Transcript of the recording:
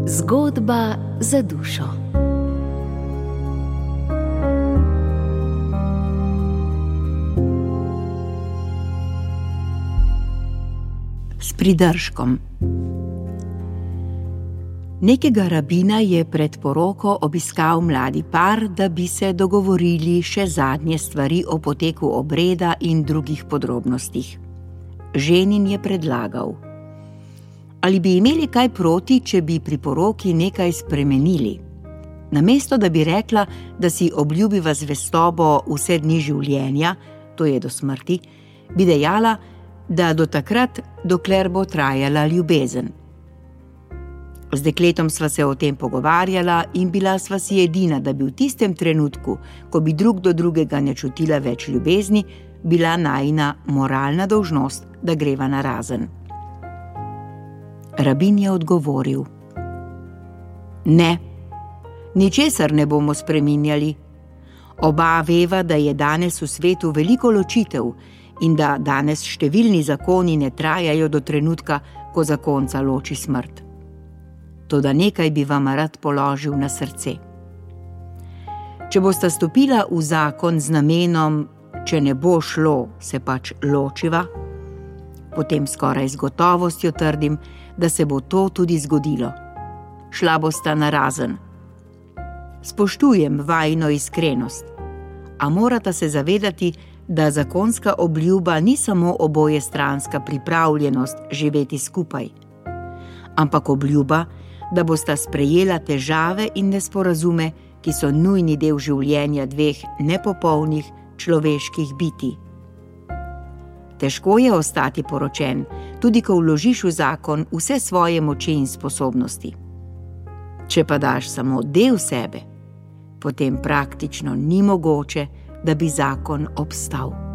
Zgodba za dušo. S pridržkom. Nekega rabina je pred poroko obiskal mladi par, da bi se dogovorili še zadnje stvari o poteku obreda in drugih podrobnostih. Ženin je predlagal: ali bi imeli kaj proti, če bi pri poroki nekaj spremenili? Namesto, da bi rekla, da si obljubiva zvestobo vse dni življenja, to je do smrti, bi dejala, da do takrat, dokler bo trajala ljubezen. Z dekletom sva se o tem pogovarjala in bila sva si edina, da bi v tistem trenutku, ko bi drug do drugega ne čutila več ljubezni, bila najina moralna dolžnost, da greva narazen. Rabin je odgovoril: ne, ničesar ne bomo spreminjali. Oba veva, da je danes v svetu veliko ločitev in da danes številni zakoni ne trajajo do trenutka, ko zakonca loči smrt. Toda nekaj bi vam rad položil na srce. Če bosta stopila v zakon z namenom, če ne bo šlo, se pač ločiva, potem skoraj z gotovostjo trdim, da se bo to tudi zgodilo. Šla bosta narazen. Spoštujem vajino iskrenost, a morata se zavedati, da zakonska obljuba ni samo obojestranska pripravljenost živeti skupaj, ampak obljuba, da bosta sprejela težave in nesporazume, ki so nujni del življenja dveh nepopolnih človeških bitij. Težko je ostati poročen, tudi ko vložiš v zakon vse svoje moči in sposobnosti. Če pa daš samo del sebe, potem praktično ni mogoče, da bi zakon obstal.